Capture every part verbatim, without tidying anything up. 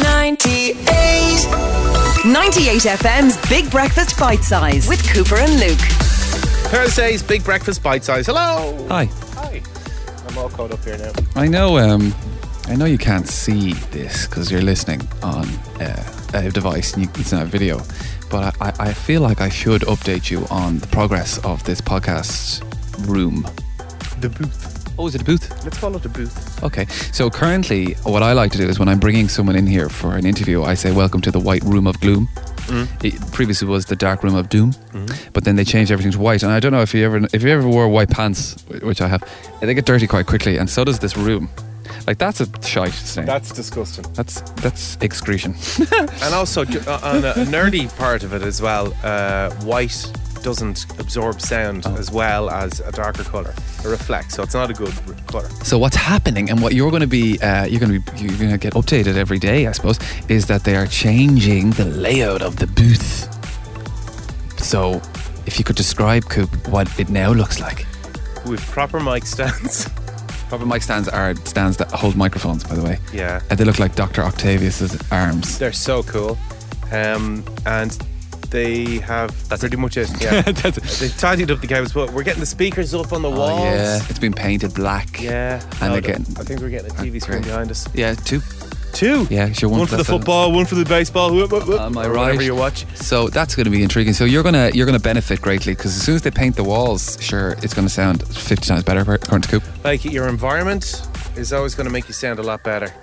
ninety-eight ninety-eight F M's Big Breakfast Bite Size with Cooper and Luke. Thursday's Big Breakfast Bite Size. Hello. Hi. Hi. I'm all caught up here now. I know. Um, I know you can't see this because you're listening on uh, a device and you, it's not a video. But I, I feel like I should update you on the progress of this podcast room. The booth. Oh, is it a booth? Let's call it a booth. Okay. So currently, what I like to do is when I'm bringing someone in here for an interview, I say, welcome to the white room of gloom. Mm. It previously was the dark room of doom, mm. but then they changed everything to white. And I don't know if you ever if you ever wore white pants, which I have, they get dirty quite quickly, and so does this room. Like, that's a shite stain. That's disgusting. That's that's excretion. And also, on a nerdy part of it as well, uh, white doesn't absorb sound oh. as well as a darker colour. It reflects, so it's not a good colour. So what's happening, and what you're going to be, uh, you're going to be, you're going to get updated every day, I suppose, is that they are changing the layout of the booth. So, if you could describe, Coop, what it now looks like. With proper mic stands. Proper mic stands are stands that hold microphones, by the way. Yeah. And they look like Doctor Octavius's arms. They're so cool. Um, and they have that's pretty much it. Yeah. That's it. They've tidied up the cables, but we're getting the speakers up on the oh, walls. Yeah, it's been painted black. Yeah. And no, they're getting, I think we're getting a T V screen great. behind us. Yeah, two. Two? Yeah, sure. One, one for the football, side. One for the baseball. Whoop, whoop, whoop. Am I or right? Whatever you watch. So that's going to be intriguing. So you're gonna you're gonna benefit greatly because as soon as they paint the walls, sure, it's going to sound fifty times better, according to Coop. Like, your environment is always going to make you sound a lot better.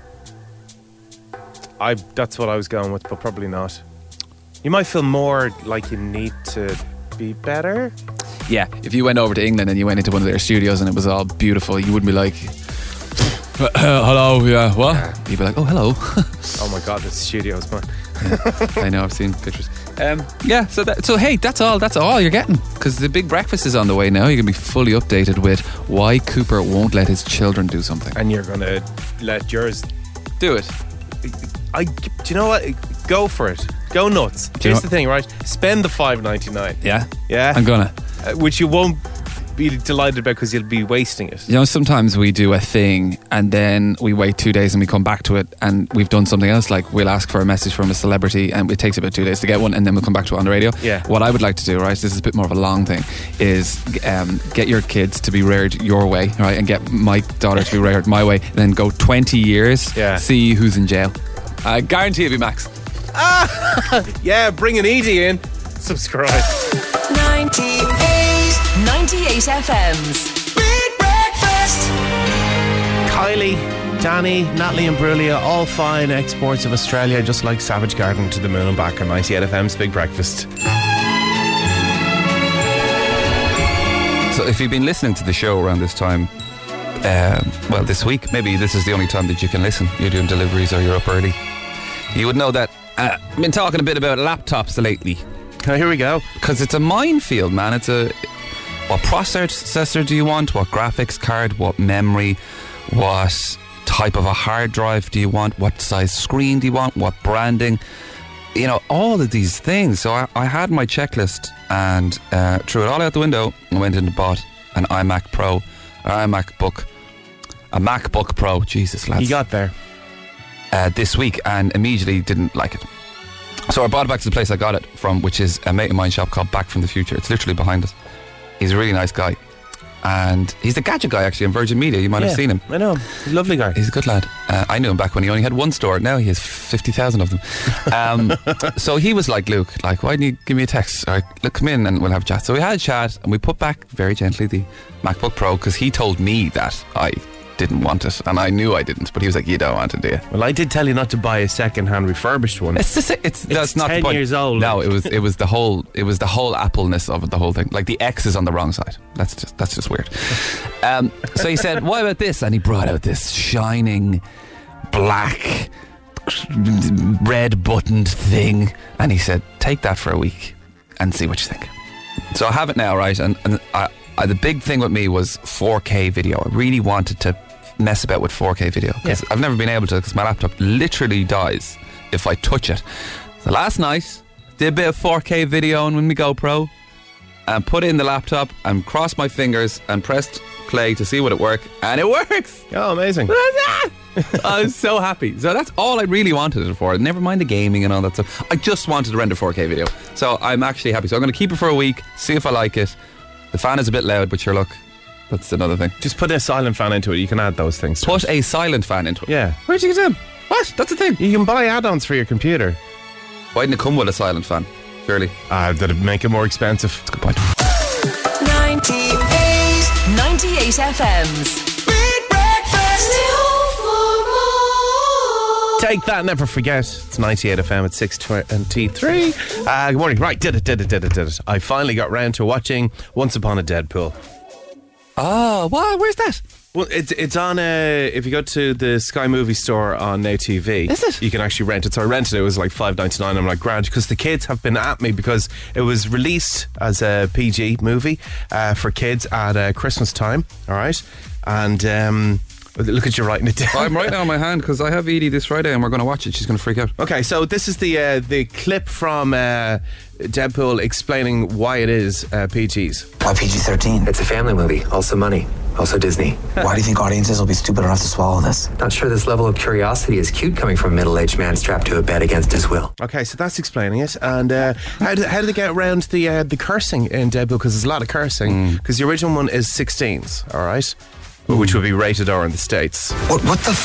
I that's what I was going with, but probably not. You might feel more like you need to be better. Yeah, if you went over to England and you went into one of their studios and it was all beautiful, you wouldn't be like, uh, hello, yeah, what? Yeah. You'd be like, oh, hello. Oh my God, this studio's mine. Yeah, I know, I've seen pictures. Um, yeah, so that, so hey, that's all. That's all you're getting because the big breakfast is on the way now. You're gonna be fully updated with why Cooper won't let his children do something, and you're gonna let yours do it. I, do you know what? Go for it. Go nuts. Do Here's you know the thing, right? Spend the five ninety-nine. Yeah, yeah. I'm gonna, uh, which you won't be delighted about because you'll be wasting it. You know, sometimes we do a thing and then we wait two days and we come back to it and we've done something else. Like we'll ask for a message from a celebrity and it takes about two days to get one and then we'll come back to it on the radio. Yeah. What I would like to do, right, this is a bit more of a long thing, is um, get your kids to be reared your way, right, and get my daughter to be reared my way, and then go twenty years, yeah. see who's in jail. I guarantee it'll be Max. Ah, yeah, bring an Edie in. Subscribe. ninety-eight ninety-eight F M's Big Breakfast. Kylie, Danny, Natalie and Brulia, all fine exports of Australia, just like Savage Garden to the moon and back on ninety-eight F M's Big Breakfast. So if you've been listening to the show around this time, um, well, this week, maybe this is the only time that you can listen. You're doing deliveries or you're up early. You would know that uh, I've been talking a bit about laptops lately. Oh, here we go. Because it's a minefield, man. It's a... What processor do you want? What graphics card? What memory? What type of a hard drive do you want? What size screen do you want? What branding? You know, all of these things. So I, I had my checklist and uh, threw it all out the window and went and bought an iMac Pro, an iMac Book, a MacBook Pro. Jesus, lads. You got there. Uh, this week and immediately didn't like it. So I brought it back to the place I got it from, which is a mate of mine shop called Back from the Future. It's literally behind us. He's a really nice guy. And he's the gadget guy actually on Virgin Media. You might yeah, have seen him. I know. He's a lovely guy. He's a good lad. Uh, I knew him back when he only had one store. Now he has fifty thousand of them. Um, so he was like, Luke, like, why didn't you give me a text? All right, look, come in and we'll have a chat. So we had a chat and we put back very gently the MacBook Pro because he told me that I didn't want it and I knew I didn't, but he was like, you don't want it, do you? Well, I did tell you not to buy a second-hand refurbished one. It's just, it's, it's that's not ten the point. years old. No, it was it was the whole it was the whole Apple-ness of it, the whole thing. Like the X is on the wrong side. That's just that's just weird. Um, so he said, what about this? And he brought out this shining black red buttoned thing and he said, take that for a week and see what you think. So I have it now, right? And, and I, I, the big thing with me was four K video. I really wanted to mess about with four K video because yeah. I've never been able to, because my laptop literally dies if I touch it. So last night did a bit of four K video on with my GoPro and put it in the laptop and crossed my fingers and pressed play to see would it work, and it works. Oh, amazing. I was so happy. So that's all I really wanted it for. Never mind the gaming and all that stuff. I just wanted to render four K video. So I'm actually happy. So I'm going to keep it for a week, see if I like it. The fan is a bit loud, but sure, look, that's another thing. Just put a silent fan into it. You can add those things to Put it. a silent fan into it. Yeah. Where'd you get them? What? That's a thing. You can buy add-ons for your computer. Why didn't it come with a silent fan? Surely. Ah, that'd make it more expensive. That's a good point. ninety-eight, ninety-eight F M's Big Breakfast. Take that, never forget. It's ninety-eight F M at six twenty-three. Uh, good morning. Right, did it, did it, did it, did it. I finally got round to watching Once Upon a Deadpool. Oh, what? Where's that? Well, it's it's on a. If you go to the Sky Movie Store on Now T V, Is it? You can actually rent it. So I rented it. It was like five ninety-nine. I'm like, grand, because the kids have been at me because it was released as a P G movie uh, for kids at uh, Christmas time. All right, and um, look at you writing it down. I'm writing it on my hand because I have Edie this Friday and we're going to watch it. She's going to freak out. Okay, so this is the uh, the clip from uh, Deadpool explaining why it is uh, P Gs. Why P G thirteen? It's a family movie, also money, also Disney. Why do you think audiences will be stupid enough to swallow this? Not sure this level of curiosity is cute coming from a middle-aged man strapped to a bed against his will. Okay, so that's explaining it. And uh, how, do, how do they get around the uh, the cursing in Deadpool? Because there's a lot of cursing. Because the original one is sixteens, all right? Which would be rated R in the States. What, what the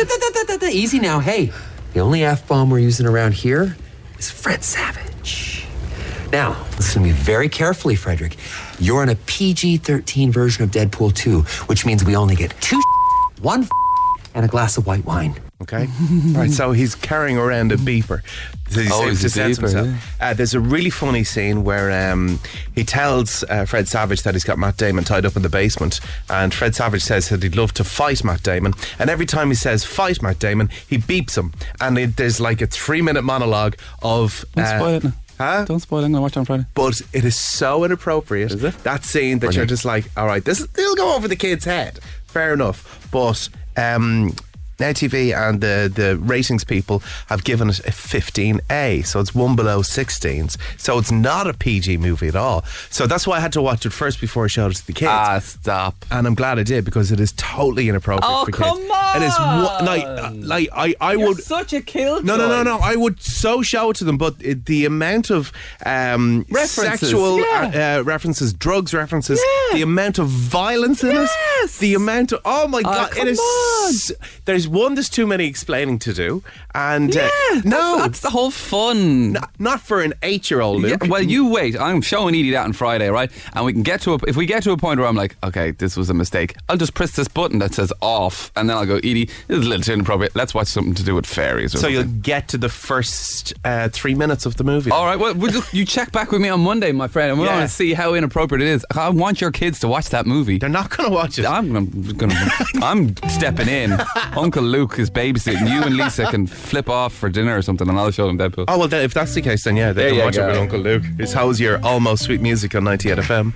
f- Easy now, hey. The only F-bomb we're using around here is Fred Savage. Now, listen to me very carefully, Frederick. You're in a P G thirteen version of Deadpool two, which means we only get two one and a glass of white wine. Okay, right. So he's carrying around a beeper. So he Oh, saves he's to a sense beeper, himself. Uh, there's a really funny scene where um, he tells uh, Fred Savage that he's got Matt Damon tied up in the basement, and Fred Savage says that he'd love to fight Matt Damon. And every time he says fight Matt Damon, he beeps him, and it, there's like a three-minute monologue of. Don't uh, spoil it now. Huh? Don't spoil it. I'm going to watch it on Friday. But it is so inappropriate. Is it? That scene that Brilliant. you're just like, all right, this it'll go over the kid's head. Fair enough. But um, Now T V and the, the ratings people have given it a fifteen A. So it's one below sixteens. So it's not a P G movie at all. So that's why I had to watch it first before I showed it to the kids. Ah, stop. And I'm glad I did, because it is totally inappropriate Oh, for kids. come on! It is one, like, uh, like I, I would. such a killjoy. No, no, no, no. I would so show it to them, but it, the amount of um, References, sexual yeah. uh, uh, references, drugs references, Yeah. the amount of violence in Yes. it, the amount of oh my god, come it is. on. s- There's one. There's too many explaining to do, and uh, Yeah, no, that's, that's the whole fun. not, not for an eight-year-old. Yeah, Luke. well, you wait. I'm showing Edie that on Friday, right? And we can get to a, if we get to a point where I'm like, okay, this was a mistake, I'll just press this button that says off, and then I'll go, Edie, this is a little too inappropriate. Let's watch something to do with fairies. Or So you'll something. get to the first uh, three minutes of the movie. All right, well, we'll just, you check back with me on Monday, my friend, and we're Yeah. going to see how inappropriate it is. I want your kids to watch that movie. They're not going to watch it. I'm gonna, gonna I'm stepping in. Uncle Luke is babysitting. You and Lisa can flip off for dinner or something, and I'll show them Deadpool. Oh well, then, if that's the case, then yeah, they There can you watch go. it with Uncle Luke. It's How's Your Almost Sweet Music on ninety-eight F M.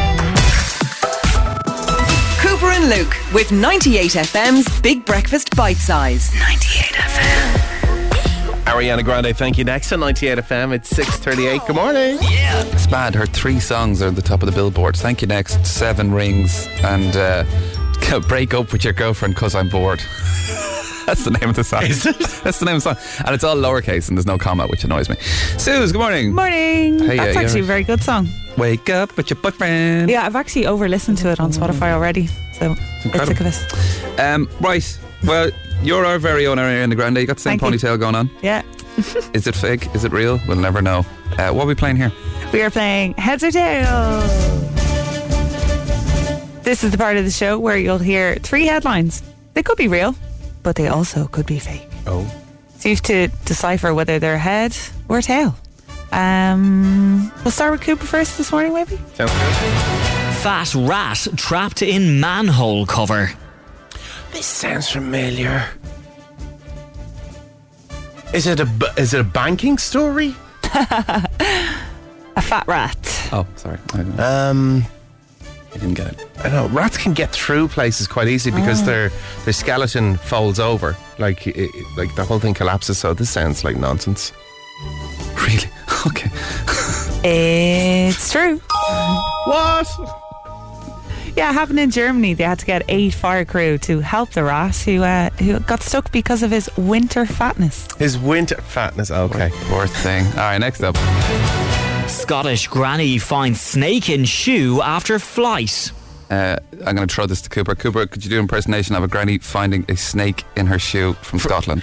Cooper and Luke with ninety-eight F M's Big Breakfast Bite Size. ninety-eight F M. Ariana Grande, thank you. Next on ninety-eight F M, it's six thirty-eight. Good morning. It's mad. Her three songs are at the top of the billboards. Thank you next. Seven Rings and uh, Break Up With Your Girlfriend Cause I'm Bored. That's the name of the song. Is it? That's the name of the song. And it's all lowercase and there's no comma, which annoys me. Suze, good morning. Morning. Hey, That's uh, actually you're- a very good song. Wake up with your boyfriend. Yeah, I've actually over listened to it on Spotify already. So it's incredible. sick of it. Um, right. Well, you're our very own Ariana Grande. You got the same Thank you. ponytail going on. Yeah. Is it fake? Is it real? We'll never know. Uh, what are we playing here? We are playing Heads or Tails. This is the part of the show where you'll hear three headlines. They could be real, but they also could be fake. Oh. So you have to decipher whether they're head or tail. Um, we'll start with Cooper first this morning, maybe? Sounds good. Fat rat trapped in manhole cover. This sounds familiar. Is it a b- is it a banking story? A fat rat. Oh, sorry. I didn't, Um, I didn't get it. I don't know. Rats can get through places quite easily because their their skeleton folds over, like it, it- like the whole thing collapses. So this sounds like nonsense. Really? Okay. It's true. What? Yeah, happened in Germany. They had to get eight fire crew to help the rat who uh, who got stuck because of his winter fatness. His winter fatness, okay. Poor thing. All right, next up. Scottish granny finds snake in shoe after flight. Uh, I'm going to throw this to Cooper. Cooper, could you do an impersonation of a granny finding a snake in her shoe from Scotland?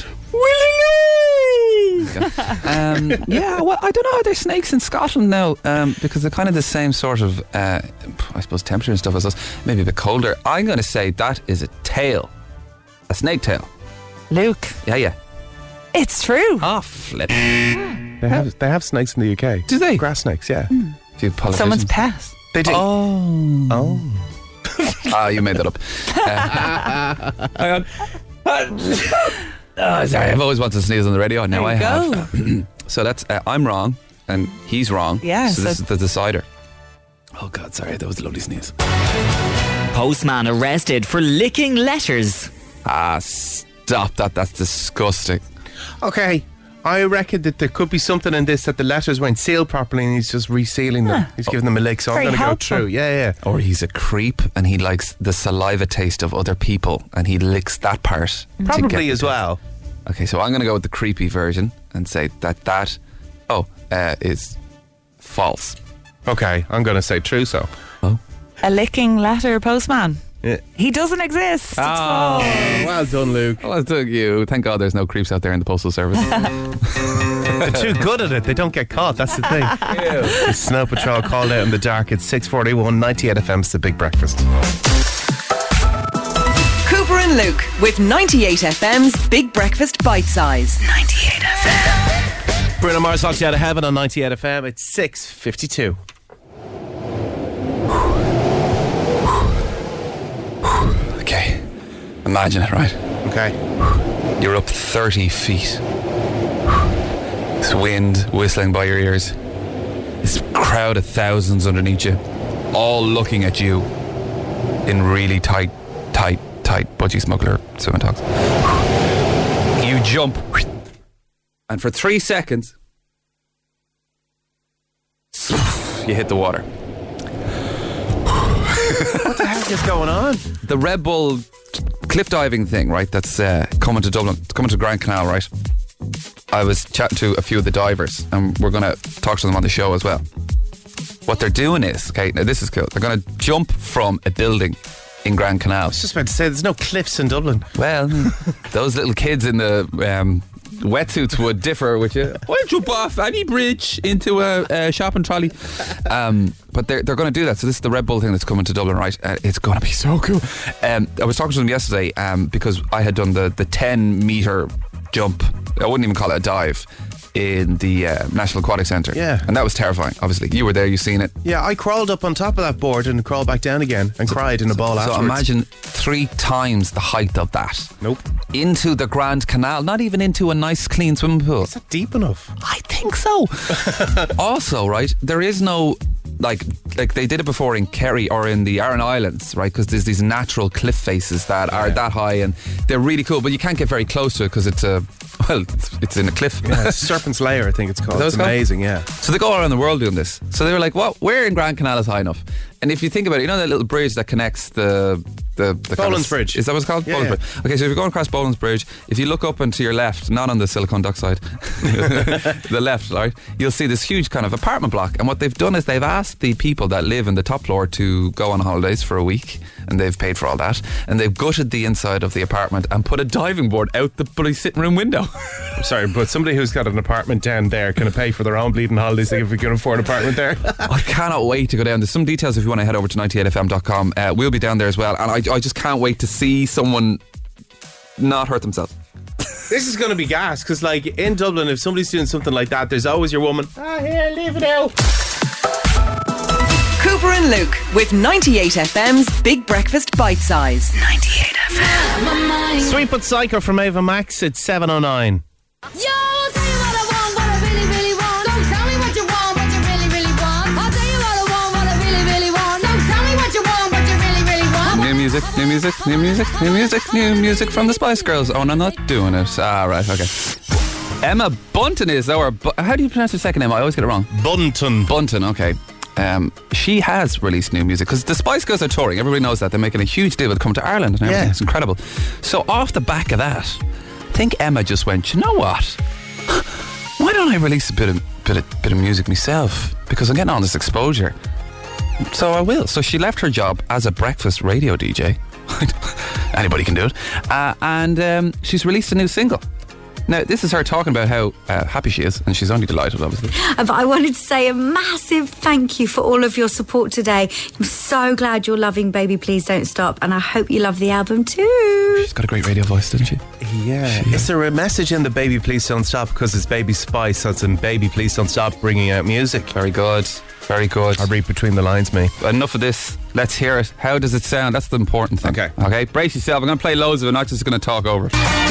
um, yeah, well, I don't know. Are there snakes in Scotland now? Um, because they're kind of the same sort of, uh, I suppose, temperature and stuff as us. Maybe a bit colder. I'm going to say that is a tail. A snake tail. Luke. Yeah, yeah. It's true. Oh, flip. They have they have snakes in the U K. Do they? Grass snakes, yeah. Mm. Few politicians. Someone's pet. They do. Oh. Oh. Ah, you made that up. Uh, hang on. Oh, sorry, I've always wanted to sneeze on the radio. Now There I you have. go. So that's uh, I'm wrong and he's wrong. Yeah, So, so- this is the decider. Oh God, sorry, that was a lovely sneeze. Postman arrested for licking letters. Ah, stop that. That's disgusting. Okay, I reckon that there could be something in this that the letters weren't sealed properly and he's just resealing them. Huh. He's giving them a lick, so Very I'm going to go helpful. through. Yeah, yeah. Or he's a creep and he likes the saliva taste of other people and he licks that part. to get Probably the as taste. well. Okay, so I'm going to go with the creepy version and say that that, oh, uh, is false. Okay, I'm going to say true, so. Oh. A licking letter postman. Yeah. He doesn't exist. It's Oh. false. Well done, Luke. Well, thank you. Thank God there's no creeps out there in the postal service. They're too good at it. They don't get caught. That's the thing. The Snow Patrol called out in the dark at six forty-one, ninety-eight F M's The Big Breakfast. Cooper and Luke with ninety-eight F M's Big Breakfast Bite Size. ninety-eight F M. Bruno Mars knocked you out of heaven on ninety-eight F M. It's six fifty-two. Okay, imagine it, right? Okay. You're up thirty feet. This wind whistling by your ears. This crowd of thousands underneath you, all looking at you in really tight, tight, tight budgie smuggler swimming togs. You jump, and for three seconds, you hit the water. What the heck is going on? The Red Bull cliff diving thing, right? That's uh, coming to Dublin, it's coming to Grand Canal, right? I was chatting to a few of the divers, and we're going to talk to them on the show as well. What they're doing is, okay, now this is cool. They're going to jump from a building in Grand Canal. I was just about to say, there's no cliffs in Dublin. Well, those little kids in the um, wetsuits would differ with you. I'll jump off any bridge into a, a shopping trolley. Um, but they're, they're going to do that. So this is the Red Bull thing that's coming to Dublin, right? Uh, it's going to be so cool. Um, I was talking to them yesterday um, because I had done the, the ten metre jump. I wouldn't even call it a dive. In the uh, National Aquatic Centre. Yeah. And that was terrifying, obviously. You were there, you seen it. Yeah, I crawled up on top of that board and crawled back down again and cried in a ball So afterwards. imagine three times the height of that. Nope. Into the Grand Canal, not even into a nice clean swimming pool. Is that deep enough? I think so. Also, right, there is no like like they did it before in Kerry or in the Aran Islands, right? Because there's these natural cliff faces that are that high and they're really cool, but you can't get very close to it because it's a well, it's, it's in a cliff. Yeah, Serpent's Lair, I think it's called. Is that It's what it's called? amazing, yeah. So they go all around the world doing this. So they were like, "What? Where in Grand Canal is high enough?" And if you think about it, you know that little bridge that connects the the, the kind Boland's of, Bridge. Is that what it's called? Yeah, Boland's yeah. Bridge. Okay, so if you're going across Boland's Bridge, if you look up and to your left, not on the Silicon Dock side, the left, right, you'll see this huge kind of apartment block. And what they've done is they've asked the people that live in the top floor to go on holidays for a week, and they've paid for all that. And they've gutted the inside of the apartment and put a diving board out the bloody sitting room window. I'm sorry, but somebody who's got an apartment down there can pay for their own bleeding holidays if we can afford an apartment there. I cannot wait to go down. There's some details if you want to head over to ninety-eight F M dot com. Uh, we'll be down there as well. And I, I just can't wait to see someone not hurt themselves. This is going to be gas because, like, in Dublin, if somebody's doing something like that, there's always your woman. Ah, here, leave it out. Cooper and Luke with ninety-eight F M's Big Breakfast Bite Size. ninety-eight F M. Sweet but Psycho from Ava Max at seven oh nine. Yo, I'll tell you what I want, what I really, really want. So tell me what you want, what you really, really want. I'll tell you what I want, what I really, really want. So tell me what you want, what you really, really want. New music, new music, new music, new music, new music from the Spice Girls. Oh, no, I'm not doing it. Ah, right, okay. Emma Bunton is, though, or Bu- how do you pronounce her second name? I always get it wrong. Bunton. Bunton, okay. um, she has released new music because the Spice Girls are touring. Everybody knows that. They're making a huge deal with coming to Ireland and everything. Yeah. It's incredible. So off the back of that, I think Emma just went, you know what? Why don't I release a bit of bit of, bit of music myself? Because I'm getting all this exposure. So I will. So she left her job as a breakfast radio D J. Anybody can do it. Uh, and um, she's released a new single. Now, this is her talking about how uh, happy she is, and she's only delighted, obviously. But I wanted to say a massive thank you for all of your support today. I'm so glad you're loving Baby Please Don't Stop, and I hope you love the album too. She's got a great radio voice, doesn't she? Yeah. Is there a message in the Baby Please Don't Stop? Because it's Baby Spice, so it's in Baby Please Don't Stop bringing out music. Very good. Very good. I read between the lines, me. Enough of this. Let's hear it. How does it sound? That's the important thing. Okay. Okay, brace yourself. I'm going to play loads of it, not just going to talk over it.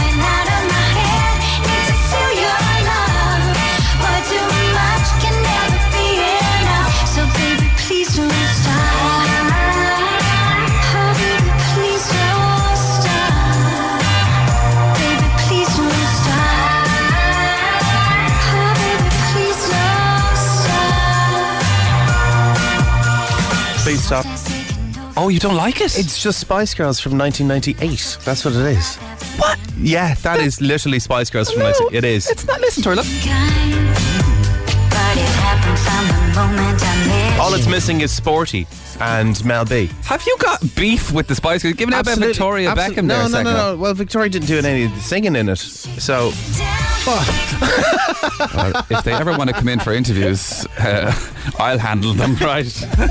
Please stop. Oh, you don't like it? It's just Spice Girls from nineteen ninety-eight. That's what it is. What? Yeah, that is literally Spice Girls from No, nineteen ninety-eight. It is. It's not. Listen to her. Look. All it's missing is Sporty and Mel B. Have you got beef with the Spice Girls? Giving out about Victoria Absolutely. Beckham no, there a no, second. no, no. Well, Victoria didn't do any of the singing in it. So, Well, if they ever want to come in for interviews, uh, I'll handle them, right?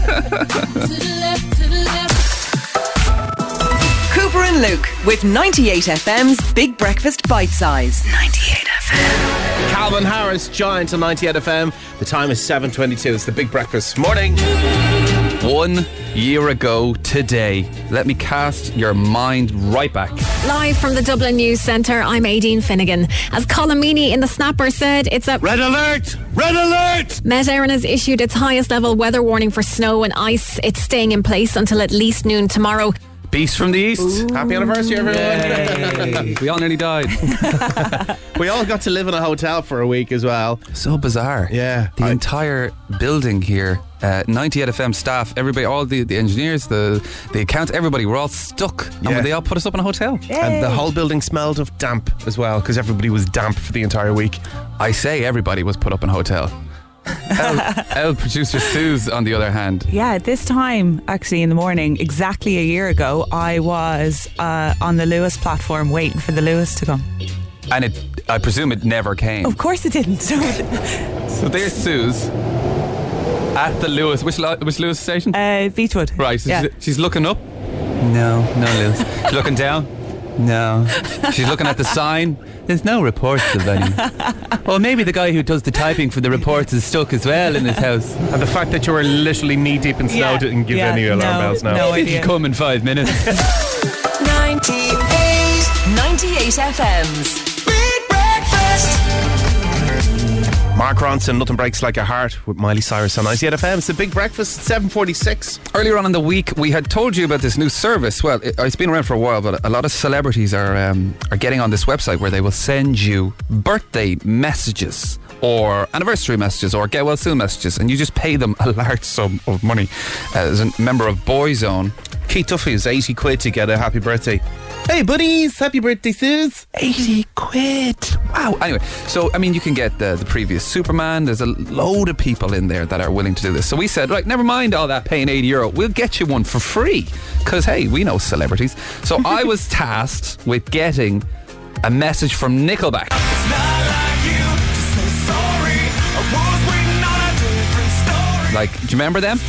Cooper and Luke with ninety-eight F M's Big Breakfast Bite Size. ninety-eight F M. Calvin Harris, Giant on ninety-eight F M. The time is seven twenty-two. It's the Big Breakfast. Morning. One year ago today. Let me cast your mind right back. Live from the Dublin News Centre, I'm Aideen Finnegan. As Colin Meaney in The Snapper said, it's a Red alert! Red alert! Met Éireann has issued its highest level weather warning for snow and ice. It's staying in place until at least noon tomorrow. Beast from the East. Ooh. Happy anniversary, everyone. We all nearly died. We all got to live in a hotel for a week as well. So bizarre. Yeah. The I- entire building here, uh, ninety-eight F M staff, everybody, all the, the engineers, the the accounts, everybody, were all stuck. Yeah. And they all put us up in a hotel. And the whole building smelled of damp as well, because everybody was damp for the entire week. I say everybody was put up in a hotel. El, El producer Suze, on the other hand. Yeah, at this time, actually in the morning, exactly a year ago, I was uh, on the Lewis platform waiting for the Lewis to come. And it, I presume it never came. Of course it didn't. So there's Suze at the Lewis. Which, lo- which Lewis station? Uh, Beechwood. Right, so Yeah. she's, she's looking up. No, no Lewis. She's looking down. No. She's looking at the sign. There's no reports of any. Well, maybe the guy who does the typing for the reports is stuck as well in his house. And the fact that you were literally knee deep in snow Yeah, didn't give yeah, any alarm no, bells now. no It'll idea. come in five minutes. ninety-eight. ninety-eight F M's Big Breakfast. Mark Ronson, Nothing Breaks Like a Heart with Miley Cyrus on ninety-eight F M. It's the Big Breakfast at seven forty-six. Earlier on in the week, we had told you about this new service. Well, it, it's been around for a while, but a lot of celebrities are um, are getting on this website where they will send you birthday messages or anniversary messages or get well soon messages, and you just pay them a large sum of money. Uh, as a member of Boyzone, Keith Duffy is eighty quid to get a happy birthday. Hey buddies, happy birthday, Suze. eighty quid. Wow. Anyway, so I mean, you can get the, the previous Superman. There's a load of people in there that are willing to do this. So we said, right, never mind all that paying eighty euro. We'll get you one for free. Because, hey, we know celebrities. So I was tasked with getting a message from Nickelback. It's not like you to say sorry. I was waiting on a different story. Like, do you remember them?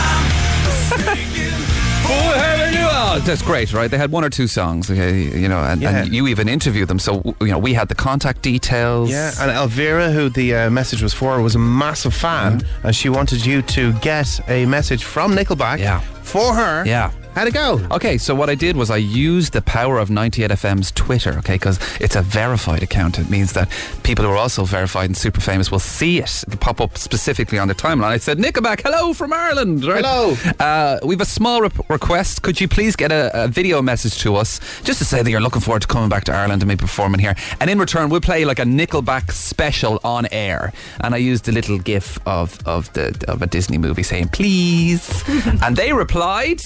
Oh, how are you? Oh, that's great, right? They had one or two songs, okay, you know, and, Yeah. and you even interviewed them. So, you know, we had the contact details. Yeah, and Elvira, who the uh, message was for, was a massive fan, and she wanted you to get a message from Nickelback Yeah. for her. Yeah. How'd it go? Okay, so what I did was I used the power of ninety-eight F M's Twitter, okay, because it's a verified account. It means that people who are also verified and super famous will see it. It'll pop up specifically on the timeline. I said, Nickelback, hello from Ireland. Right? Hello. Uh, we have a small re- request. Could you please get a, a video message to us just to say that you're looking forward to coming back to Ireland and maybe performing here? And in return, we'll play like a Nickelback special on air. And I used a little gif of, of, the, of a Disney movie saying, please. And they replied...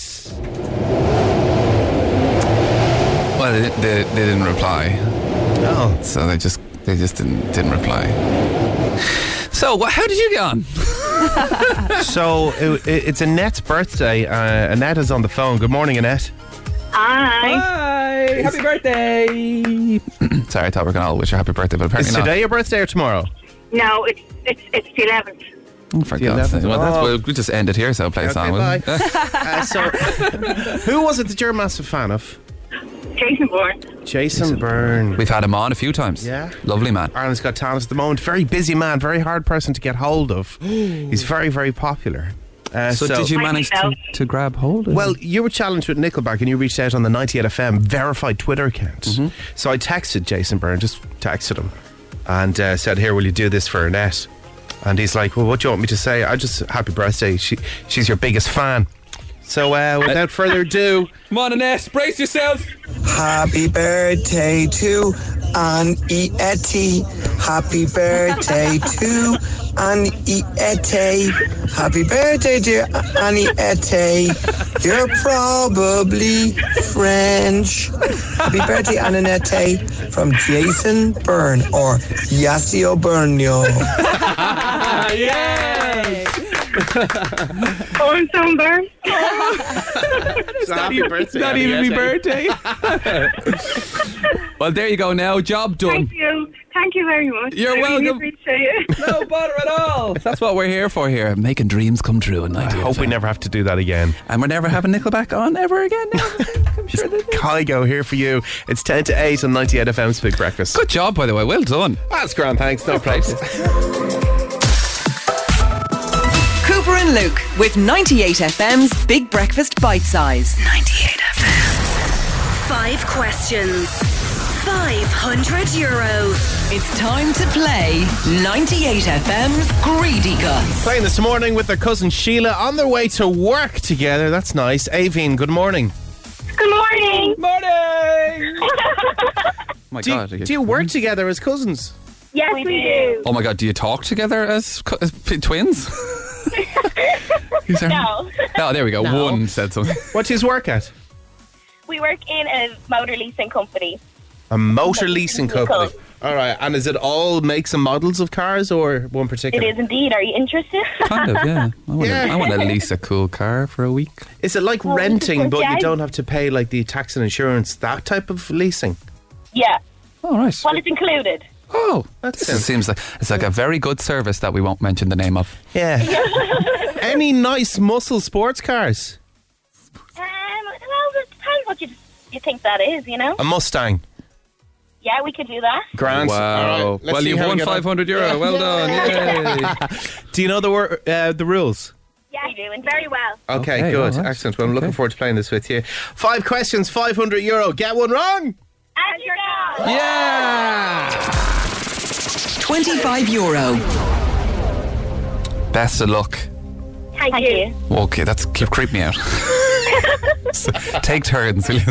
Well, they, they, they didn't reply. Oh, so they just they just didn't didn't reply. So, wh- how did you get on? So it, it, it's Annette's birthday. Uh, Annette is on the phone. Good morning, Annette. Hi. Hi. Happy birthday. Sorry, I thought we were going to all wish her happy birthday, but apparently Is not. today your birthday or tomorrow? No, it's it's it's the eleventh. Oh, for The God's sake. eleventh. Well, that's, Oh. we'll, we'll just end it here, so play a Okay, song. will bye. we? uh, so, who was it that you're a massive fan of? Jason Bourne. Jason Byrne. We've had him on a few times. Yeah. Lovely man. Ireland's Got Talent at the moment. Very busy man. Very hard person to get hold of. He's very, very popular. Uh, So, did you I manage think to, so. to grab hold of Well, him? you were challenged with Nickelback and you reached out on the ninety-eight F M verified Twitter account. Mm-hmm. So I texted Jason Byrne, just texted him, and uh, said, here, will you do this for Annette? And he's like, well, what do you want me to say? I just, happy birthday. She, she's your biggest fan. So uh, without further ado... Come on, Annette, brace yourself. Happy birthday to Annie Etty. Happy birthday to Annie Etty. Happy birthday, dear Annie Etty. You're probably French. Happy birthday, Annette, from Jason Byrne or Yassi O'Byrnio. Oh, I'm so embarrassed. So happy birthday. Not Annie even my Etty. birthday. Well, there you go now. Job done. Thank you. Thank you very much. You're I really welcome. appreciate it. No bother at all. That's what we're here for here. Making dreams come true in I ninety-eight. hope we never have to do that again. And we're never having Nickelback on ever again now. I'm sure that Kygo here for you. It's ten to eight on ninety-eight F M's Big Breakfast. Good job, by the way. Well done. That's grand, thanks. No problem. Cooper and Luke with ninety-eight F M's Big Breakfast Bite Size. ninety-eight F M. Five questions. five hundred euro. It's time to play ninety-eight F M's Greedy Guts. Playing this morning with their cousin Sheila on their way to work together. That's nice. Aveen, good morning. Good morning. Morning. Oh my Do you, God. do you work together as cousins? Yes, we, do. Oh my God. Do you talk together as, co- as p- twins? Is there- No. Oh, there we go. No. One said something. What do you work at? We work in a motor leasing company. A motor leasing company. Cool. All right. And is it all makes and models of cars or one It particular? is indeed. Are you interested? Kind of, yeah. I want, Yeah. To, I want to lease a cool car for a week. Is it like Well, renting, it's but you okay. don't have to pay like the tax and insurance, that type of leasing? Yeah. All right. Well, it's included. Oh, That's this seems like it's like a very good service that we won't mention the name of. Yeah. Any nice muscle sports cars? Um, well, it depends what you you think that is, you know? A Mustang. Yeah, we could do that. Grand. Wow. All right, let's Well, see you've how we won get on. five hundred euro. Well done. Yay. Do you know the wor- uh, the rules? Yeah, we do, and very well. Okay, Okay, good. all right. Excellent. Well, I'm Okay. looking forward to playing this with you. Five questions, five hundred euro. Get one wrong. And you're gone. Yeah. twenty-five euro. Best of luck. Thank, you. Okay, that's keep creep me out. So, take turns, will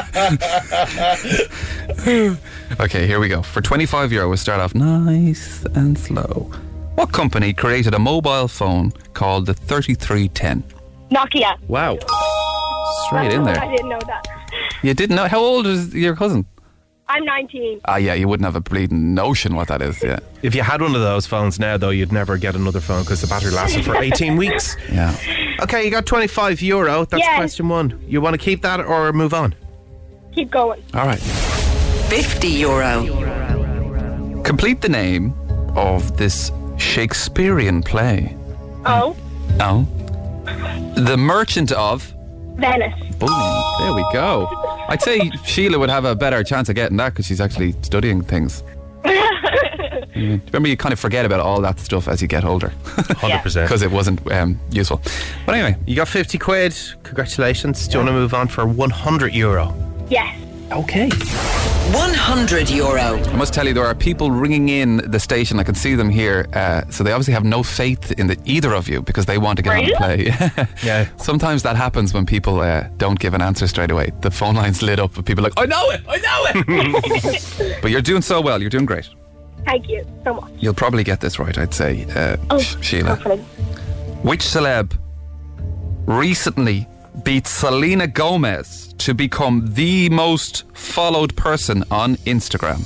you? Okay, here we go. For twenty-five euro, we'll start off nice and slow. What company created a mobile phone called the thirty-three ten? Nokia. Wow. Straight in I there. didn't know that. You didn't know? How old is your cousin? I'm nineteen. Ah, yeah, you wouldn't have a bleeding notion what that is, yeah. If you had one of those phones now, though, you'd never get another phone because the battery lasted for eighteen weeks. Yeah. Okay, you got twenty-five euro. That's Yes. question one. You want to keep that or move on? Keep going. All right. fifty euro. Complete the name of this Shakespearean play. Oh, Oh. The Merchant of... Venice. Boom. There we go. I'd say Sheila would have a better chance of getting that because she's actually studying things. Remember, you kind of forget about all that stuff as you get older. one hundred percent. Because it wasn't um, useful. But anyway. You got fifty quid. Congratulations. Do you want to move on for one hundred euro? Yes. Okay. one hundred euro. I must tell you, there are people ringing in the station. I can see them here. Uh, so they obviously have no faith in the, either of you because they want to get Really? on and play. Yeah. Sometimes that happens when people uh, don't give an answer straight away. The phone line's lit up with people like, I know it, I know it. But you're doing so well. You're doing great. Thank you so much. You'll probably get this right, I'd say, uh, Oh, Sh- Sheila. hopefully. Which celeb recently beat Selena Gomez to become the most followed person on Instagram?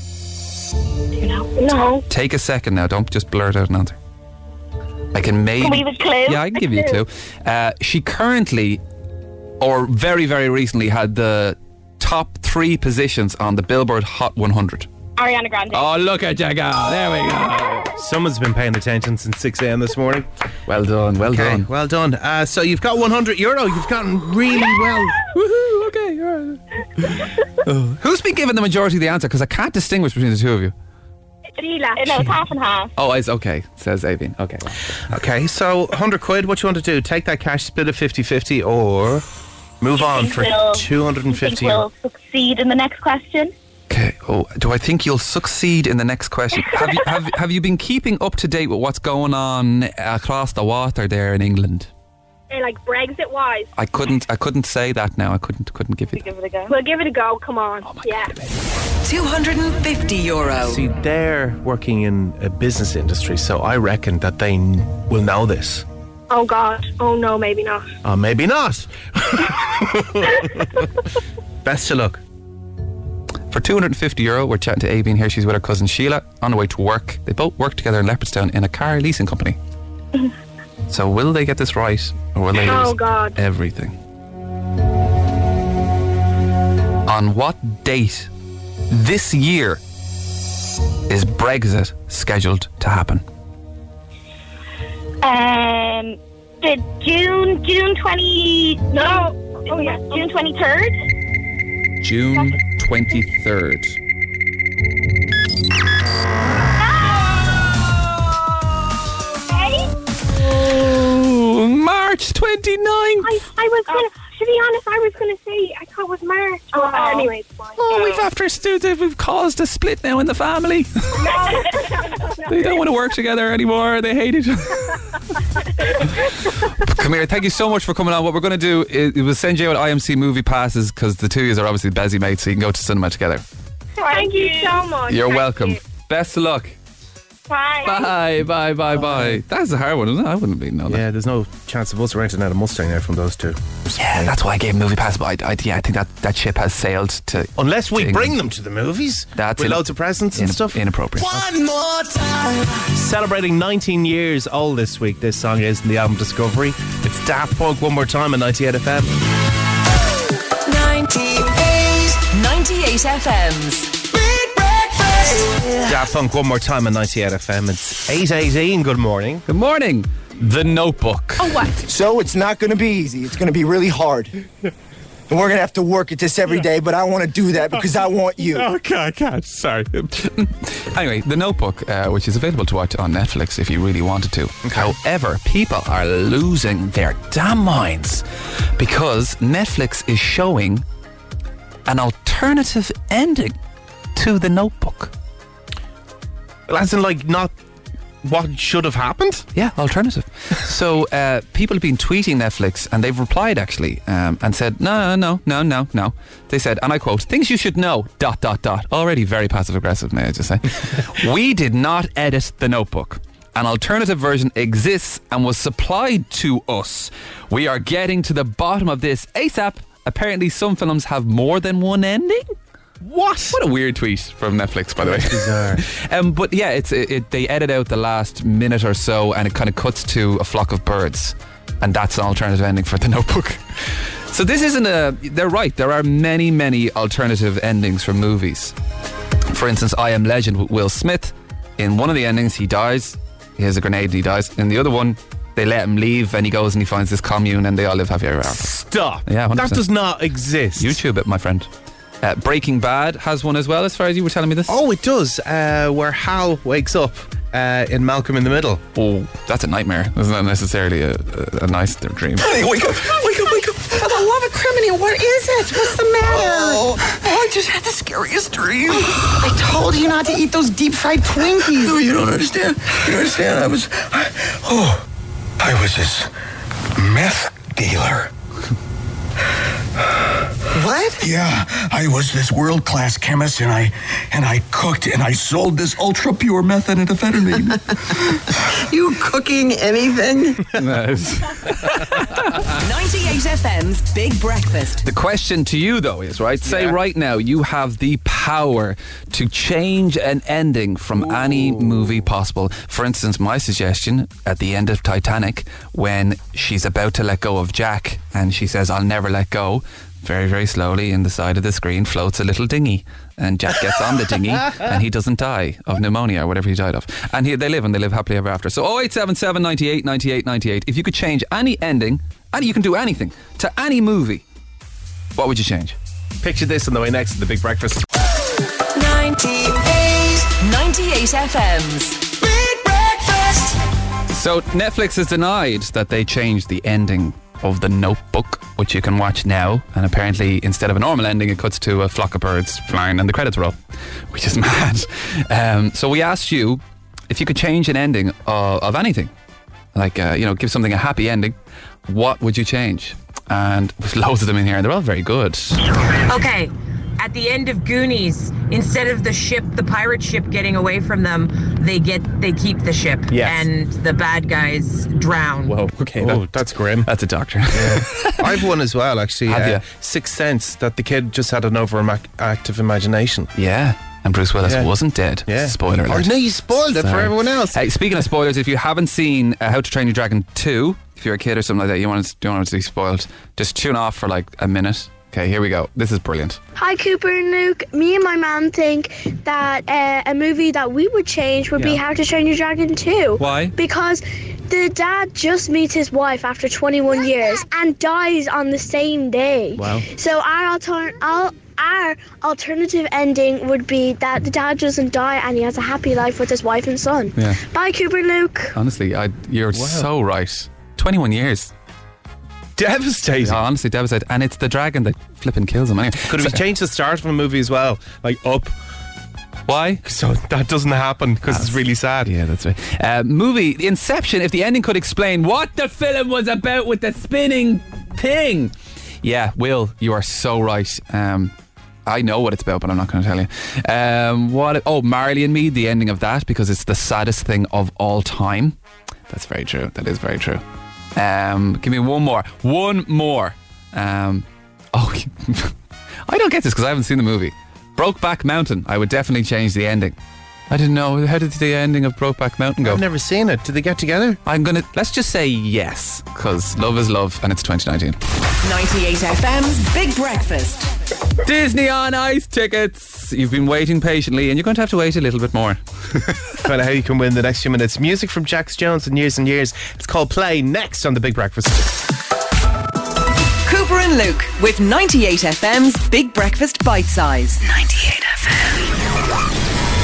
No. Take a second now. Don't just blurt out an answer. I can maybe... Can we have a clue? Yeah, I can A give you a clue. clue. Uh, she currently, or very, very recently, had the top three positions on the Billboard Hot one hundred. Ariana Grande. Oh, look at you go. There we go. Someone's been paying attention since six a.m. this morning. Well done, well Okay, done. well done. Uh, so you've got one hundred euro. You've gotten really well. Woohoo, okay. All right. Who's been given the majority of the answer? Because I can't distinguish between the two of you. Sheila. No, it's half and half. Oh, it's okay, says Avian. Okay. Okay, so one hundred quid. What you want to do? Take that cash, split it fifty-fifty, or move on for We'll- two hundred you think fifty we'll euro. succeed in the next question? Okay. Oh, do I think you'll succeed in the next question? Have you have, have you been keeping up to date with what's going on across the water there in England? Hey, like Brexit wise. I couldn't I couldn't say that now. I couldn't couldn't give you. Give it a go. We'll give it a go. Come on. Oh yeah. two hundred fifty euro. See, they're working in a business industry, so I reckon that they n- will know this. Oh God. Oh no, maybe not. Oh, maybe not. Best of luck. For two hundred fifty euro, we're chatting to Avian here. She's with her cousin Sheila on the way to work. They both work together in Leopardstown in a car leasing company. So will they get this right, or will they Oh, lose God. everything? On what date this year is Brexit scheduled to happen? Um, the June June twenty no oh yeah June twenty third. June twenty-third. Oh, March twenty-ninth. I, I was gonna. To be honest, I was gonna say I thought it was March. Oh, anyway, it's fine. Oh, we've after students, we've caused a split now in the family. They don't want to work together anymore. They hate each other. Come here. Thank you so much for coming on. What we're going to do is we'll send you out I M C movie passes because the two of you are obviously busy mates, so you can go to cinema together. Thank you so much. You're Thank welcome. you. Best of luck. Bye. Bye, bye, bye, bye. That's a hard one, isn't it? I wouldn't be known that. Yeah, there's no chance of us renting out a Mustang now from those two. Yeah, that's why I gave movie pass. But I, I, yeah, I think that, that ship has sailed to. Unless we to bring England. them to the movies That's with in- loads of presents and in- stuff. Inappropriate. One more time. Celebrating nineteen years old this week. This song is in the album Discovery. It's Daft Punk one more time on ninety-eight F M. ninety-eight. ninety-eight F M's Big breakfast. Daft Punk one more time on ninety-eight F M. It's eight eighteen. Good morning. Good morning. The Notebook. Oh, what? So it's not going to be easy. It's going to be really hard. And we're going to have to work at this every day, but I want to do that because I want you. Okay, I can't. Sorry. Anyway, The Notebook, uh, which is available to watch on Netflix if you really wanted to. However, people are losing their damn minds because Netflix is showing an alternative ending to The Notebook. As in, like, not what should have happened? Yeah, alternative. So uh, people have been tweeting Netflix and they've replied actually um, and said, no, no, no, no, no. They said, and I quote, things you should know, dot, dot, dot. Already very passive aggressive, may I just say. We did not edit The Notebook. An alternative version exists and was supplied to us. We are getting to the bottom of this ASAP. Apparently some films have more than one ending. What? What a weird tweet from Netflix, by the way. Bizarre. um, but yeah, it's it, it, they edit out the last minute or so, and it kind of cuts to a flock of birds, and that's an alternative ending for The Notebook. So this isn't a. They're right. There are many, many alternative endings for movies. For instance, I Am Legend with Will Smith. In one of the endings, he dies. He has a grenade and he dies. In the other one, they let him leave, and he goes and he finds this commune, and they all live happy ever after. Stop. Yeah, one hundred percent. That does not exist. YouTube it, my friend. Uh, Breaking Bad has one as well, as far as you were telling me this. Oh, it does. Uh, where Hal wakes up uh, in Malcolm in the Middle. Oh, that's a nightmare. That's not necessarily a, a, a nice dream. Honey, wake up, wake up, wake up. For the love of criminal, what is it? What's the matter? Oh, oh, I just had the scariest dream. I told you not to eat those deep fried Twinkies. No, you don't understand. You don't understand. I was, I, oh, I was this meth dealer. What? Yeah, I was this world-class chemist, and I and I cooked and I sold this ultra-pure methamphetamine. You cooking anything? Nice. ninety-eight F M's Big Breakfast. The question to you, though, is, right, say Yeah. right now you have the power to change an ending from Ooh. any movie possible. For instance, my suggestion at the end of Titanic, when she's about to let go of Jack and she says, "I'll never let go," very, very slowly in the side of the screen floats a little dinghy, and Jack gets on the dinghy and he doesn't die of pneumonia or whatever he died of, and he, they live and they live happily ever after. So oh eight seven seven, ninety-eight, ninety-eight, ninety-eight. If you could change any ending, and you can do anything to any movie, what would you change? Picture this on the way next to the Big Breakfast. ninety-eight, ninety-eight F M's Big Breakfast. So Netflix has denied that they changed the ending of The Notebook, which you can watch now, and apparently instead of a normal ending it cuts to a flock of birds flying and the credits roll, which is mad. Um, so we asked you if you could change an ending of, of anything, like uh, you know, give something a happy ending, what would you change? And there's loads of them in here and they're all very good. Okay, at the end of Goonies, instead of the ship, the pirate ship getting away from them, they get they keep the ship, Yes. and the bad guys drown. Whoa, okay, Oh, that, that's grim. that's a doctor. I've one as well, actually. Have uh, ya? Sixth Sense, that the kid just had an overactive imagination. Yeah, and Bruce Willis Yeah. wasn't dead. Yeah. Spoiler alert. Oh, no, you spoiled it for Sorry. everyone else. Hey, speaking of spoilers, if you haven't seen uh, How to Train Your Dragon two, if you're a kid or something like that, you want it, you want it to be spoiled, just tune off for like a minute. Okay, here we go. This is brilliant. Hi, Cooper and Luke. Me and my mum think that uh, a movie that we would change would be Yeah. How to Train Your Dragon two. Why? Because the dad just meets his wife after twenty-one years and dies on the same day. Wow. So our, alter- our, our alternative ending would be that the dad doesn't die and he has a happy life with his wife and son. Yeah. Bye, Cooper and Luke. Honestly, I, you're so right. twenty-one years. Devastating. Yeah, honestly, devastating. And it's the dragon that flipping kills him. Anyway, Could we so- change the start of a movie as well? Like up. Why? So that doesn't happen because it's really sad. Yeah, that's right. Uh, movie Inception, if the ending could explain what the film was about with the spinning thing. Yeah, Will, you are so right. Um, I know what it's about, but I'm not going to tell you. Um, what? Oh, Marley and Me, the ending of that, because it's the saddest thing of all time. That's very true. That is very true. Um, give me one more. One more. Um, oh, I don't get this because I haven't seen the movie. Brokeback Mountain. I would definitely change the ending. I didn't know. How did the ending of Brokeback Mountain go? I've never seen it. Did they get together? I'm gonna let's just say yes, because love is love, and it's twenty nineteen. ninety-eight F M's Big Breakfast. Disney on Ice tickets. You've been waiting patiently, and you're going to have to wait a little bit more. Find out how you can win the next few minutes. Music from Jax Jones and Years and Years. It's called Play, next on the Big Breakfast. Cooper and Luke with ninety-eight F M's Big Breakfast Bite Size. ninety-eight F M.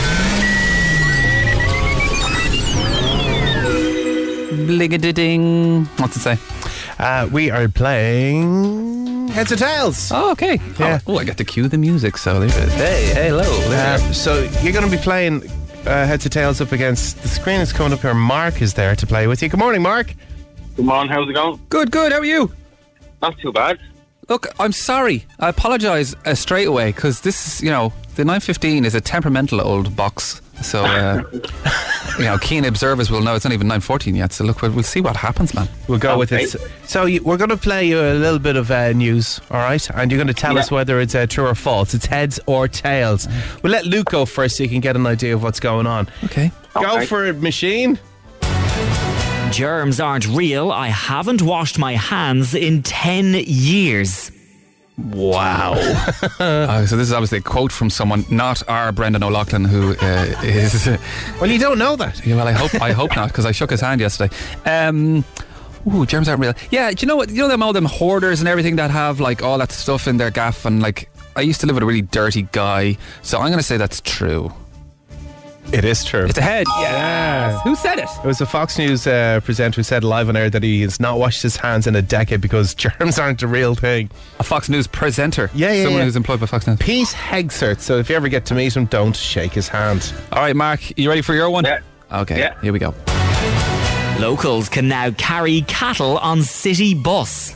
Bling-a-ding. What's it say? Uh, we are playing Heads or Tails. Oh, okay. Yeah. Oh, I get to cue the music. So there it is. Hey, hello. There. Uh, so you're going to be playing uh, Heads or Tails up against the screen. Is coming up here. Mark is there to play with you. Good morning, Mark. Good morning, how's it going? Good, good. How are you? Not too bad. Look, I'm sorry. I apologise uh, straight away because this is, you know, the nine fifteen is a temperamental old box. So, uh, you know, keen observers will know it's not even nine fourteen yet. So, look, we'll, we'll see what happens, man. We'll go with it. So you, we're going to play you a little bit of uh, news, all right? And you're going to tell Yeah. us whether it's uh, true or false. It's heads or tails. We'll let Luke go first so you can get an idea of what's going on. Okay. Go Okay. for it, machine. Germs aren't real. I haven't washed my hands in ten years. Wow. uh, so this is obviously a quote from someone, not our Brendan O'Loughlin, who uh, is... Well, you don't know that. Yeah, well, I hope I hope not, because I shook his hand yesterday. Um, ooh, germs aren't real. Yeah, do you know what? You know them all them hoarders and everything that have like all that stuff in their gaff, and like I used to live with a really dirty guy. So I'm going to say that's true. It is true. It's a head. Yeah. Who said it? It was a Fox News uh, presenter who said live on air that he has not washed his hands in a decade because germs aren't a real thing. A Fox News presenter? Yeah, yeah, Someone yeah. who's employed by Fox News. Pete Hegsert. So if you ever get to meet him, don't shake his hand. All right, Mark, you ready for your one? Yeah. Okay, Yeah. here we go. Locals can now carry cattle on city bus.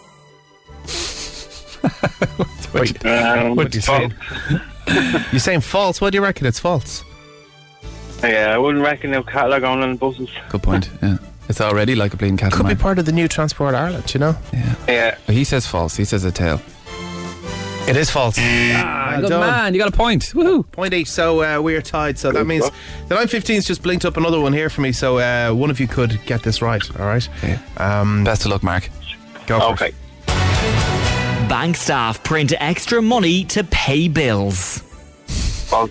Wait, Um, what are you saying? You're saying false? What do you reckon it's false? Yeah, I wouldn't reckon no cattle are going on buses. Good point. Yeah. It's already like a bleeding cat. Could be part of the new Transport Ireland, you know? Yeah. Yeah. He says false. He says a tail. It is false. Ah, Well good done. man. You got a point. Woohoo. Point eight, so uh, we're tied. So that Good means stuff. the nine fifteen's just blinked up another one here for me. So uh, one of you could get this right, all right? Okay. Um, Best of luck, Mark. Go for Okay. it. Bank staff print extra money to pay bills. False.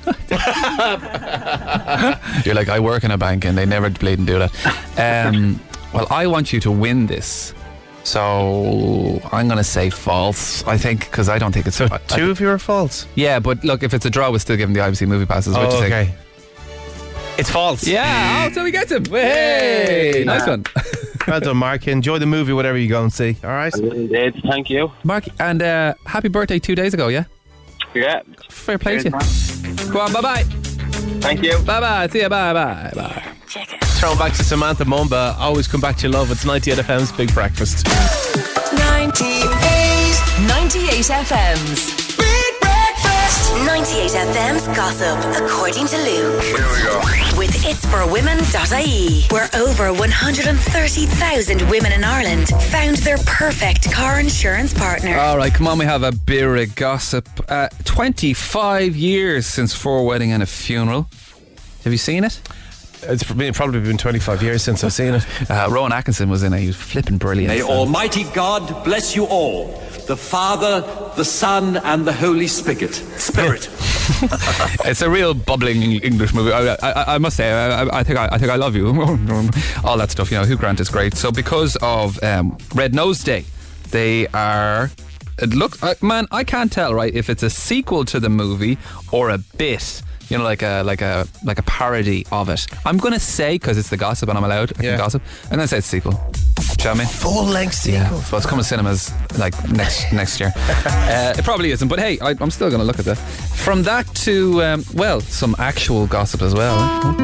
You're like, I work in a bank and they never bleed and do that. Um, well, I want you to win this. So I'm going to say false, I think, because I don't think it's... So I- two of you are false? Yeah, but look, if it's a draw, we're still giving the I B C movie passes. What do Oh, you think? okay. It's false. Yeah, oh, so we get him. Hey, nice one. Well done, Mark. Enjoy the movie, whatever you go and see, all right? Indeed, thank you. Mark, and uh, happy birthday two days ago, yeah? Yeah. Fair play to you. Cheers, Go on, bye-bye. Thank you. Bye-bye. See you. Bye-bye. Bye. Throw back to Samantha Mumba. Always come back to your love. It's ninety-eight F M's Big Breakfast. ninety-eight. ninety-eight F M's Big Breakfast. ninety-eight F M's Gossip, according to Luke. Here we go. With its for women dot I E, where over one hundred thirty thousand women in Ireland found their perfect car insurance partner. All right, come on, we have a bit of gossip. Uh, twenty-five years since Four Wedding and a Funeral. Have you seen it? It's probably been twenty-five years since I've seen it. Uh, Rowan Atkinson was in it. He was flipping brilliant. May Almighty God bless you all, the Father, the Son, and the Holy Spirit. Spirit. It's a real bubbling English movie. I, I, I must say, I, I think I, I think I love you. All that stuff, you know. Hugh Grant is great. So because of um, Red Nose Day, they are. It look, uh, man, I can't tell, right, if it's a sequel to the movie or a bit. You know, like a like a like a parody of it. I'm gonna say, because it's the gossip and I'm allowed, I Yeah. can gossip. I'm gonna say it's a sequel. Do you know what I mean? Full length sequel. Yeah, well, it's coming to cinemas like next next year. Uh, it probably isn't, but hey, I, I'm still going to look at that. From that to um, well, some actual gossip as well.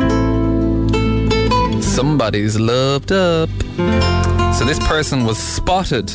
Somebody's loved up. So this person was spotted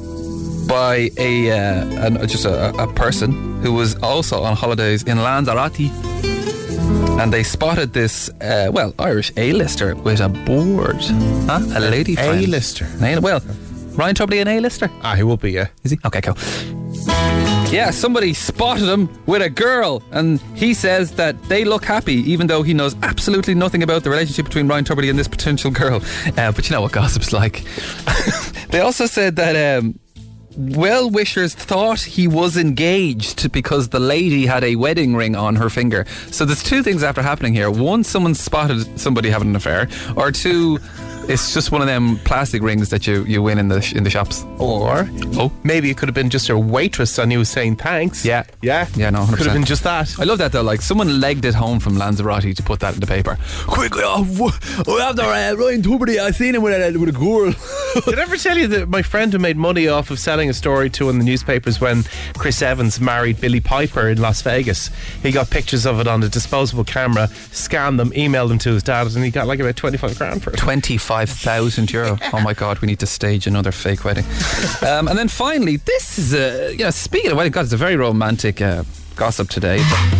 by a uh, an, just a, a person who was also on holidays in Lanzarote. And they spotted this, uh, well, Irish A-lister with a board. Huh? A lady friend. A-lister? An A- well, Ryan Tubridy an A-lister? Ah, he will be, yeah. Is he? Okay, cool. Yeah, somebody spotted him with a girl, and he says that they look happy, even though he knows absolutely nothing about the relationship between Ryan Tubridy and this potential girl. Uh, but you know what gossip's like. They also said that um, well-wishers thought he was engaged because the lady had a wedding ring on her finger. So there's two things after happening here. One, someone spotted somebody having an affair, or two, it's just one of them plastic rings that you, you win in the sh- in the shops. Or oh, maybe it could have been just a waitress and he was saying thanks. Yeah. Yeah? Yeah, no, one hundred percent. Could have been just that. I love that though. Like someone legged it home from Lanzarote to put that in the paper. Quickly, oh, oh after uh, Ryan Tubridy, I seen him with a, with a girl. Did I ever tell you that my friend who made money off of selling a story to in the newspapers when Chris Evans married Billie Piper in Las Vegas? He got pictures of it on a disposable camera, scanned them, emailed them to his dad, and he got like about twenty-five grand for it. twenty-five thousand euro. Oh my God, we need to stage another fake wedding. Um, and then finally, this is a, you know, speaking of wedding, God, it's a very romantic uh, gossip today.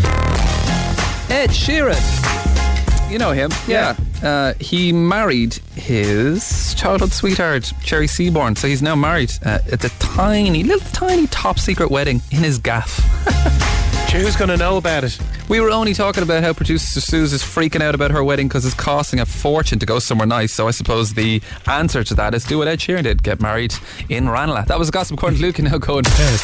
Ed Sheeran. You know him. Yeah. Uh, he married his childhood sweetheart, Cherry Seaborn. So he's now married uh, at a tiny, little tiny top secret wedding in his gaff. Who's going to know about it? We were only talking about how producer Suze is freaking out about her wedding because it's costing a fortune to go somewhere nice. So I suppose the answer to that is do what Ed Sheeran did, get married in Ranelagh. That was a gossip according to Luke, and now go ahead.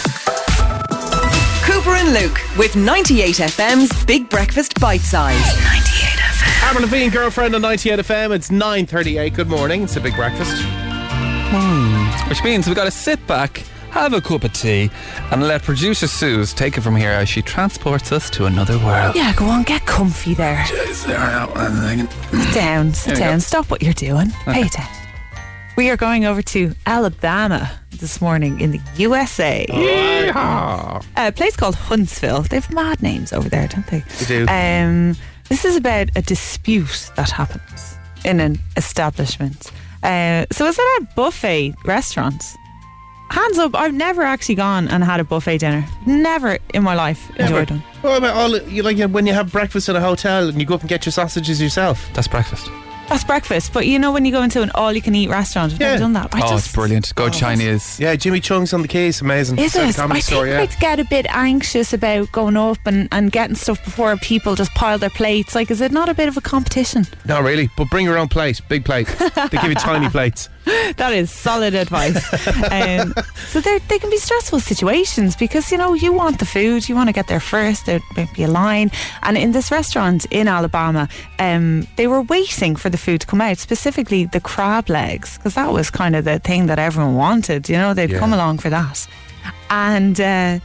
Cooper and Luke with ninety-eight F M's Big Breakfast Bite Size. ninety-eight F M. Avril Lavigne, Girlfriend on ninety-eight F M. It's nine thirty-eight. Good morning. It's a Big Breakfast. Hmm. Which means we've got to sit back, have a cup of tea, and let producer Suze take it from here as she transports us to another world. Yeah, go on, get comfy there. Sit down, sit down, stop what you're doing. Pay attention. We are going over to Alabama this morning in the U S A. Yeehaw. A place called Huntsville. They have mad names over there, don't they? They do. Um, this is about a dispute that happens in an establishment. Uh, so is it a buffet restaurant? Hands up, I've never actually gone and had a buffet dinner. Never in my life enjoyed one. What about all you like when you have breakfast at a hotel and you go up and get your sausages yourself? That's breakfast. That's breakfast, but you know when you go into an all-you-can-eat restaurant, I've Yeah. never done that. I oh, just, it's brilliant. Go Chinese. Yeah, Jimmy Chung's on the case, amazing. Is It's at it? the comedy I store, think yeah. I'd get a bit anxious about going up and, and getting stuff before people just pile their plates. Like, is it not a bit of a competition? Not really, but bring your own plate, big plate. They give you tiny plates. That is solid advice. um, so they they can be stressful situations because, you know, you want the food, you want to get there first, there might be a line. And in this restaurant in Alabama, um, they were waiting for the food to come out, specifically the crab legs, because that was kind of the thing that everyone wanted. You know, they'd Yeah. come along for that. And uh,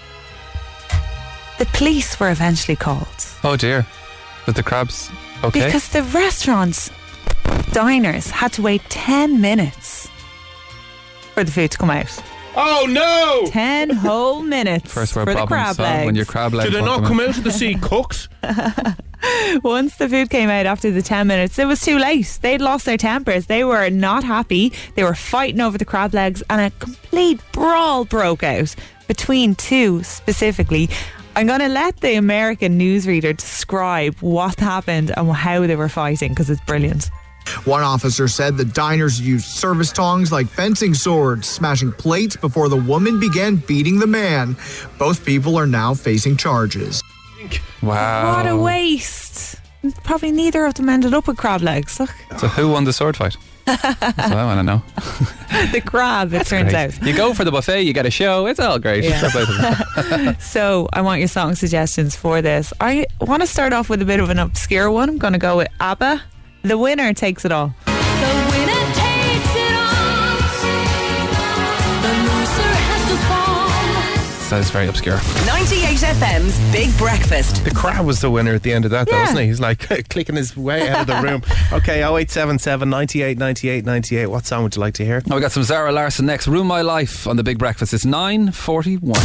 the police were eventually called. Oh dear. With the crabs. Okay. Because the restaurant's diners had to wait ten minutes for the food to come out. Oh no! Ten whole minutes First world for the problem, crab son, legs. when your crab legs Did they won't not come out. out of the sea cooked? Once the food came out after the ten minutes, it was too late. They'd lost their tempers. They were not happy. They were fighting over the crab legs, and a complete brawl broke out between two specifically. I'm going to let the American newsreader describe what happened and how they were fighting because it's brilliant. One officer said the diners used service tongs like fencing swords, smashing plates before the woman began beating the man. Both people are now facing charges. Wow. What a waste. Probably neither of them ended up with crab legs. Look, So who won the sword fight? That's what I want to know. the crab, it turns Great. out. You go for the buffet, you get a show. It's all great. Yeah. Fair play to them. So I want your song suggestions for this. I want to start off with a bit of an obscure one. I'm going to go with ABBA. The Winner Takes It All. The winner takes it all. The loser has to fall. That is very obscure. ninety-eight F M's Big Breakfast. The crab was the winner at the end of that, though, Yeah. wasn't he? He's like clicking his way out of the room. Okay, oh eight seven seven, ninety-eight, ninety-eight, ninety-eight. What song would you like to hear? Now we got some Zara Larsson next. Ruin My Life on the Big Breakfast. It's nine forty-one.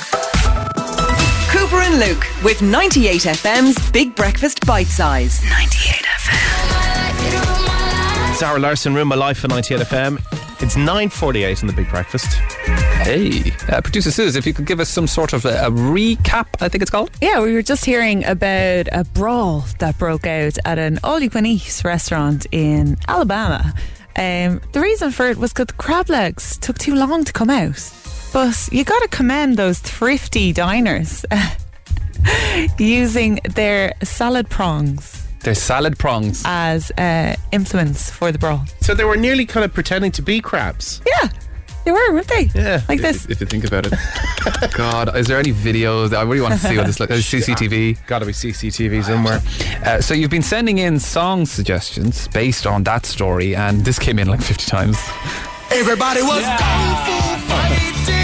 Cooper and Luke with ninety-eight F M's Big Breakfast Bite Size. ninety-eight F M. Sarah Larson, Ruin My Life on ninety-eight F M. It's nine forty-eight on the Big Breakfast. Hey, uh, producer Suze, if you could give us some sort of a, a recap, I think it's called. Yeah, we were just hearing about a brawl that broke out at an all-you-can-eat restaurant in Alabama. Um, the reason for it was because the crab legs took too long to come out. But you got to commend those thrifty diners using their salad prongs They're salad prongs. as uh, influence for the brawl. So they were nearly kind of pretending to be crabs. Yeah, they were, weren't they? Yeah. Like this. If you think about it. God, is there any videos? I really want to see what this looks like. C C T V. Got to be C C T V somewhere. Uh, so you've been sending in song suggestions based on that story, and this came in like fifty times. Everybody was kung fu fighting.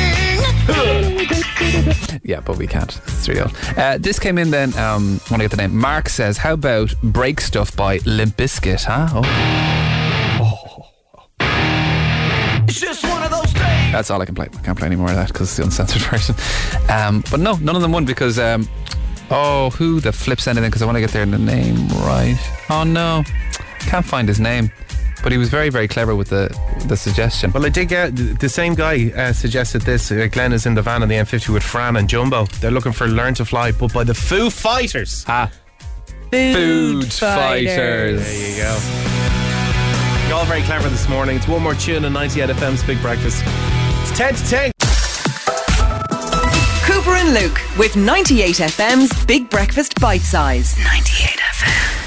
Yeah, but we can't. It's real. Uh, this came in then, um, I want to get the name. Mark says, how about Break Stuff by Limp Bizkit, huh? Oh. It's just one of those days. That's all I can play. I can't play any more of that because it's the uncensored version. Um, but no, none of them won because, um, oh, who the flip's anything? Because I want to get their name right. Oh no, can't find his name. But he was very, very clever with the the suggestion. Well, I did get the same guy uh, suggested this. Uh, Glenn is in the van on the M fifty with Fran and Jumbo. They're looking for Learn to Fly, but by the Foo Fighters. Ah, Food, Food Fighters. There you go. You're all very clever this morning. It's one more tune on ninety-eight F M's Big Breakfast. It's ten to ten. Cooper and Luke with ninety-eight F M's Big Breakfast Bite Size. ninety-eight F M.